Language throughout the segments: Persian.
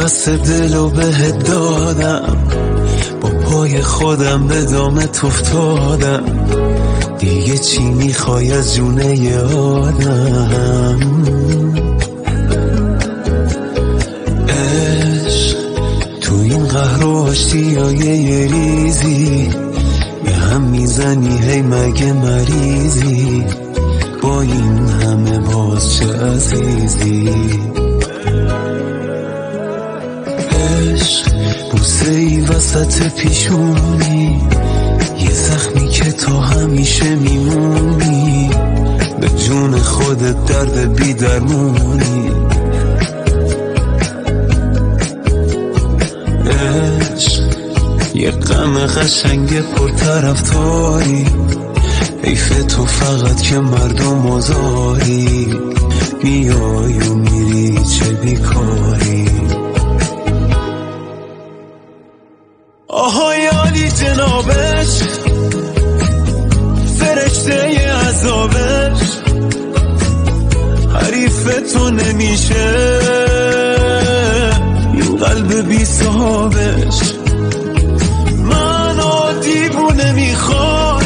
پس دلو بهت دادم، با پای خودم به دامت افتادم، دیگه چی میخوای از جونه آدم؟ عشق تو این قهر و آشتیای یه ریزی، به هم میزنی هی مگه مریضی، با این همه باز چه عزیزی. عشق بوسه ای وسط پیشونی، یه زخمی که تا همیشه میمونی، به جون خودت درد بی درمونی. عشق یه غم قشنگ پرطرفداری، حیف تو فقط که مردم آزاری، میای و میری چه بیکاری. آهای عالی جنابش، فرشته عذابش، حریف تو نمیشه این قلب بی صحابش. منو دیوونه میخواد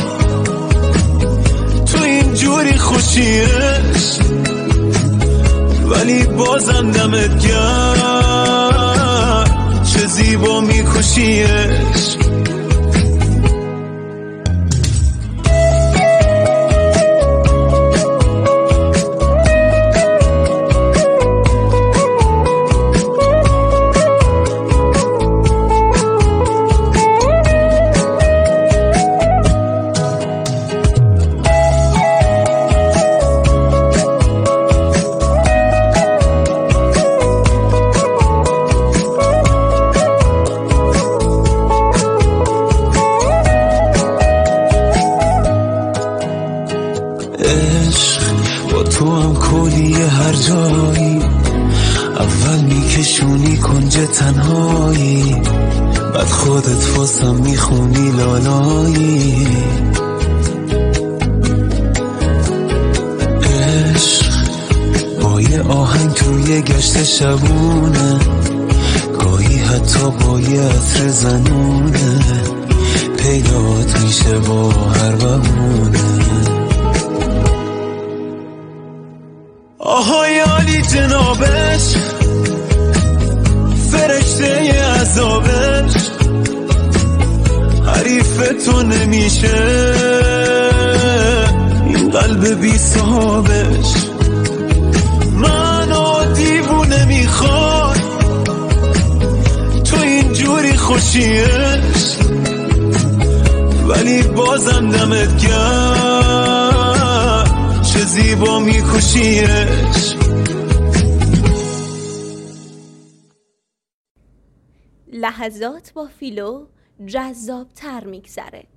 تو اینجوری خوشیش، ولی بازم دمت گرم چه زیبا میکشیش. با تو هم کلی هر جایی، اول میکشونی کنج تنهایی، بعد خودت واسم میخونی لالایی. عشق با یه آهنگ توی گشت شبونه، گاهی حتی با یه عطر زنونه، پیدات میشه با هر بهونه. آهای عالی جنابش، فرشته عذابش، حریف تو نمیشه این قلب بی صحابش. منو دیوونه میخواد تو اینجوری خوشیش، ولی بازم دمت گرم چه زیبا میکشیش. لحظات با فیلو جذاب تر میگذره.